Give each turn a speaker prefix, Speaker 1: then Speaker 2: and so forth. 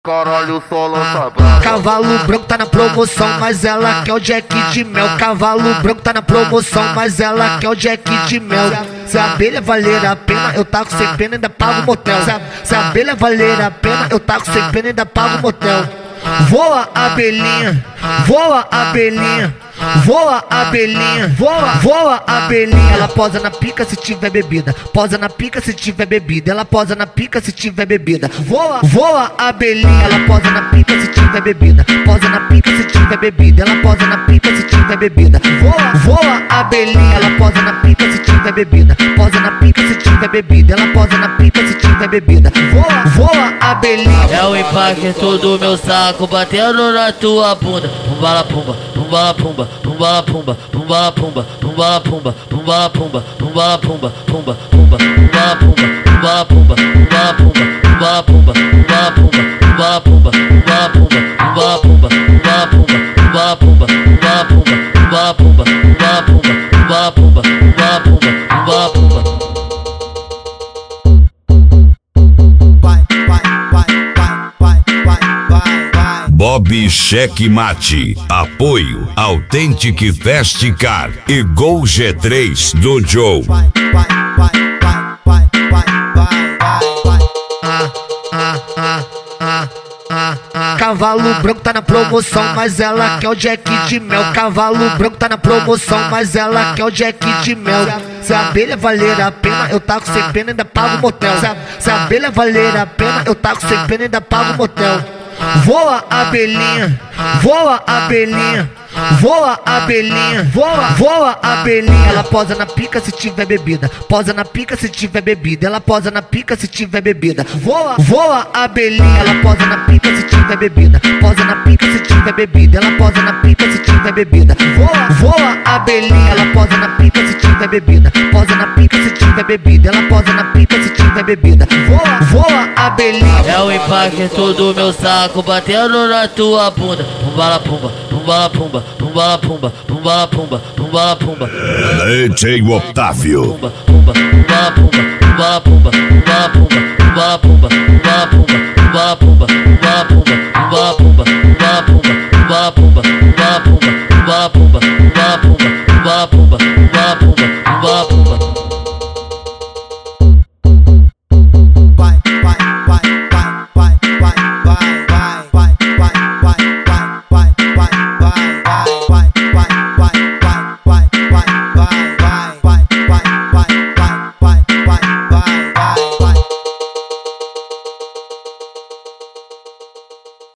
Speaker 1: Caralho, só lança brava.
Speaker 2: Cavalo branco tá na promoção, mas ela quer o Jack de mel. Cavalo branco tá na promoção, mas ela quer o Jack de mel. Se a abelha valer a pena, eu taco sem pena e ainda pago o motel. Se a abelha valer a pena, eu taco sem pena e ainda pago o motel. Voa abelhinha, voa abelhinha, voa abelhinha, voa abelhinha. Ela posa na pica se tiver bebida, posa na pica se tiver bebida. Ela posa na pica se tiver bebida. Voa abelhinha. Ela posa na pica se tiver bebida, posa na pica se tiver bebida. Ela posa na pica se tiver bebida. Voa abelhinha. Ela posa na pica se tiver bebida, posa na pica se tiver bebida. Ela posa na pica se tiver bebida. Voa abelhinha.
Speaker 3: É o impacto do meu saco batendo na tua bunda. Pumbala pumba, pumbala pumba, pumbala pumba, pumbala pumba, pumbala pumba, pumbala pumba, pumbala pumba, pumba pumba, pumbala pumba, pumbala pumba, pumbala pumba, pumbala pumba, pumbala pumba, pumbala pumba, pumbala pumba, pumbala pumba, pumbala pumba, pumbala pumba, pumbala pumba, pumbala pumba, pumbala pumba, pumbala pumba, pumbala pumba, pumbala pumba.
Speaker 4: Bob Checkmate, apoio Authentic Fast Car e Gol G3 do Joe.
Speaker 2: Cavalo branco tá na promoção, mas ela quer o Jack de mel. Cavalo branco tá na promoção, mas ela quer o Jack de mel. Se a abelha valer a pena, eu taco sem pena e ainda pago o motel. Se a abelha valer a pena, eu taco sem pena e ainda pago o motel. Voa abelhinha, voa abelhinha, voa abelhinha, voa abelhinha. Ela posa na pica se tiver bebida, posa na pica se tiver bebida. Ela posa na pica se tiver bebida. Voa abelhinha. Ela posa na pica se tiver bebida, posa na pica se tiver bebida. Ela posa na pica se tiver bebida. Voa abelhinha. Ela posa na pica se tiver bebida, posa na pica se tiver bebida. Ela posa na pica se tiver bebida. Voa abelhinha.
Speaker 3: É o impacto do meu saco batendo na tua bunda. Pumbala pumba, pumbala pumba, pumbala pumba, pumbala pumba, pumbala pumba.
Speaker 4: DJ Otávio.
Speaker 3: Pumba, pumba, pumbala pumba, pumbala pumba, pumbala pumba, pumbala pumba, pumbala pumba, pumbala pumba, pumbala pumba, pumbala pumba, pumbala pumba, pumbala pumba, pumbala pumba, pumbala pumba, pumbala pumba, pumbala pumba, pumbala pumba.